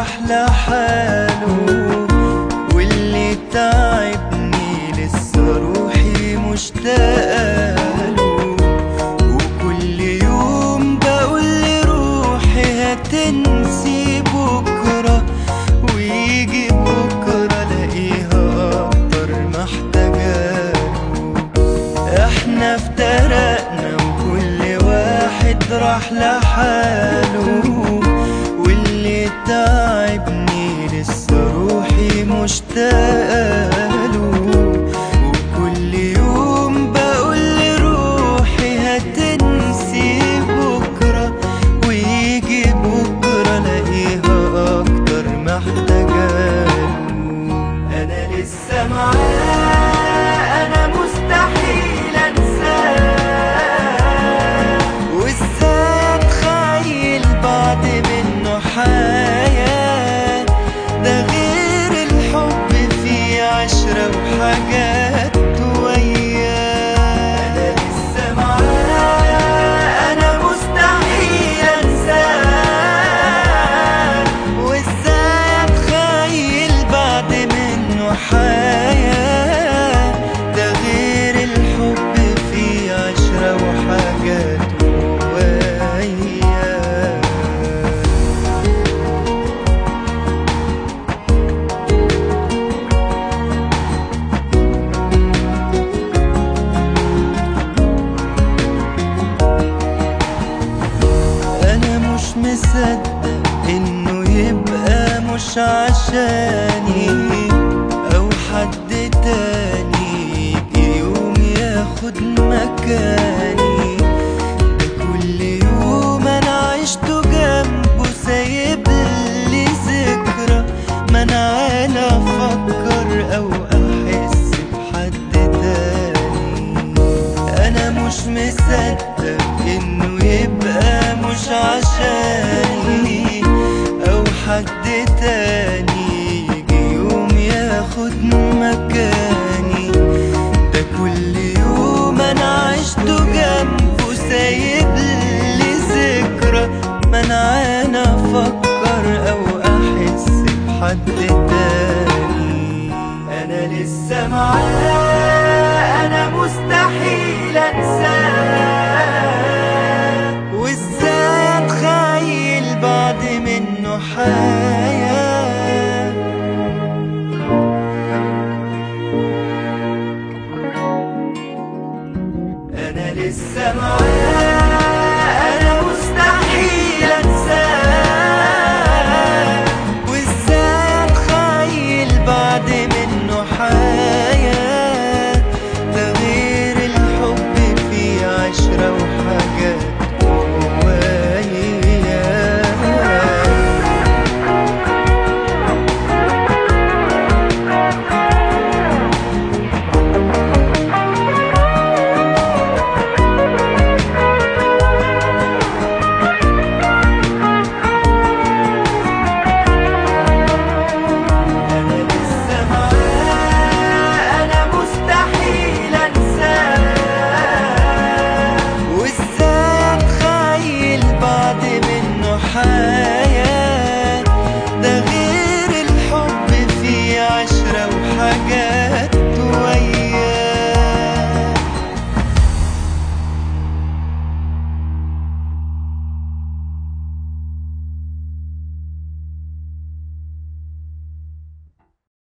راح لحاله، واللي تعبني لسه روحي مشتاقله. وكل يوم بقول لروحي هتنسي بكرة، ويجي بكرة الاقيها اكتر محتاجاله. احنا افترقنا وكل واحد راح لحاله، واللي تعبني لسه روحي مشتاقله. وكل يوم بقول لروحي هتنسي بكرة، ويجي بكرة الاقيها اكتر محتاجاله. انا لسه معاه، انا مستحيل انساه، وازاي اتخيل بعد منه حياة؟ ده غير الحب فيه عشرة وحاجات وياه. انا لسه معاه، انا مستحيل انساه، وازاي اتخيل بعد منه حياة؟ ده غير الحب فيه عشرة وحاجات وياه. أنا مش مصدق إنه يبقى مش عشاني، أو حد تاني يجي يوم ياخد مكاني. ده كل يوم أنا عشته جنبه سايبلي ذكرى، ما أنا عايلة أفكر أو أحس بحد تاني. أنا مش مصدق إنه يبقى مش عشاني، أو حد تاني يجي يوم ياخد مكاني. ده كل يوم أنا عشته جنبه سايبلي ذكرى، ما أنا عايلة أفكر أو أحس بحد تاني. أنا لسه معاه، أنا مستحيل أنساه، وإزاي أتخيل بعد منه حياة؟